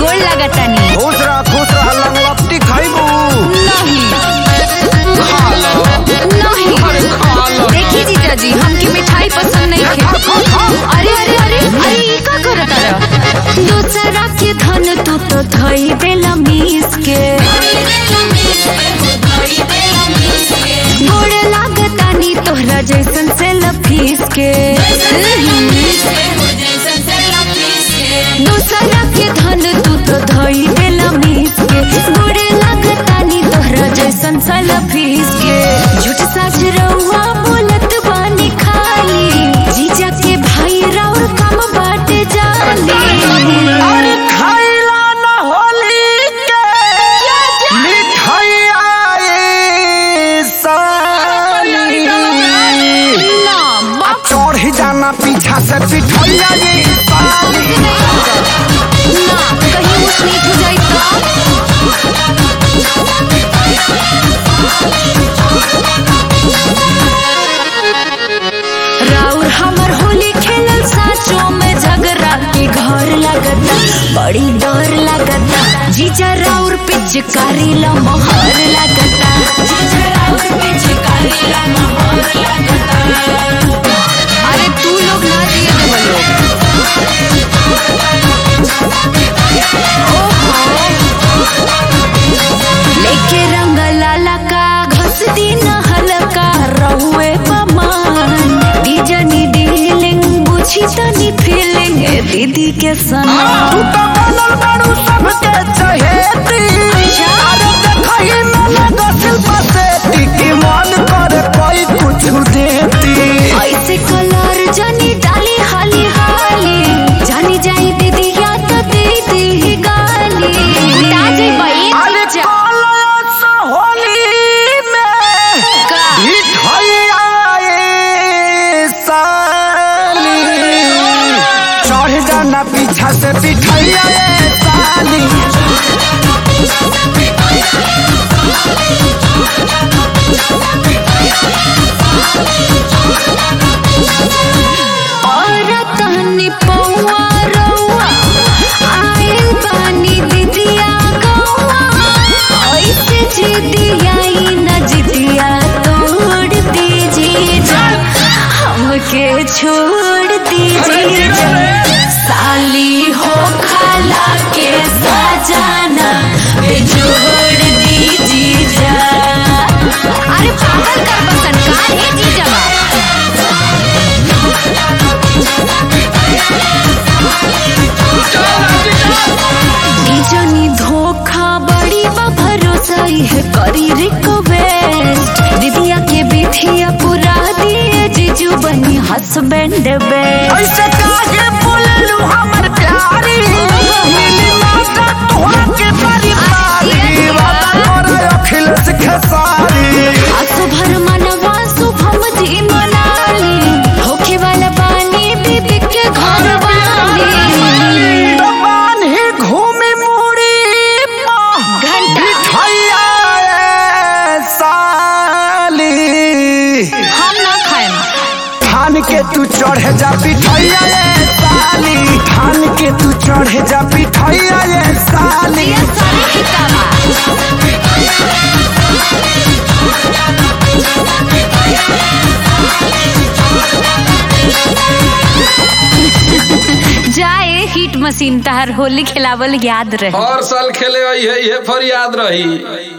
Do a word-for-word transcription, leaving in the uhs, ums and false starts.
गोड़ लागतानी। खुश रह खुश रह लंगलत्ती खाइबू नहीं खा लो नहीं अरे खा लो। देखी जीजा जी हमके मिठाई पसंद नहीं खा, खा, है। खा। अरे अरे अरे अरे ये का करत रह दूसरा के धन तू तो धई देला मीस के गोड़ लागतानी तोहरा जैसन से लफीस के दूसरा के धन तू तो धई देला मीस के गोड़ लागतानी तोहरा जैसन से लफीस के झूठ सच रहुआ बोलत बानी खाली जीजा के भाई राउर कम बाटे जाली। अरे खाइला न होली के मिठाइया ये साली ना आ चढ़ जाना पीछा से पिठाइया ये साली ना कहीं ऊंच नीच हो जाई तो राउर हमर होली खेलल साचो में झगड़ा के घर लगता बड़ी डर लगता जीजा राउर पिचकारी ला मोहर लगता जीजा राउर पिचकारी ला मोहर लगता। अरे तू लोग ना दिए बोलो लेके रंग लाला का घस दिन हल्का रहुए पमान दीजनी डीलिंग बुझी तनी फीलिंग दीदी के सना तू तो बनल बारू सबके चहेती अरे देखही न लगा शिल्पा सेठी की मन करे कोई कुछ देती ऐसे कलर जानी डाली हाली हाली जानी जाई दीदी या तो दीदी गाली ताजी बई अरे कलश होली में का मिठाइया ये साली चढ़ जाना पीछा से पिठाइया ये साली और तहनी पौआ रौआ आइल बानी दीदिया गौआ ऐसे जिदियाई न जिदिया तोड़ दीजिए जा हमके छोड़ दीजिए जा साली हो खाला के सजाना बेजोड़ दीजिए जा। अरे पागल कर बसन कार है जीजा जनी धोखा बड़ी बा भरोसा है करी रिक्वेस्ट दीदिया के बिथिया पूरा दिए जीजू बनी हस्बैंड बेस्ट। ऐसे काहे बोललू हमर प्यारी मिली माता तोहरा के बारी बारी वादा करे अखिलेश खेसारी असुभर मनवा शुभम जी मनाली होखे वाला पानी बीबी के घर वाली दबान ही घूमी मुड़ी घंटा मिठाइया ये साली हम ना खाएं थान के तू चढ़ जा पिठाइया ये साली थान के तू चढ़ जा पिठाइया ये साली ये सारी किताबा जाए हिट मशीन तहर होली खिलावल याद रहे। हर साल खेले आई है ये फरियाद रही।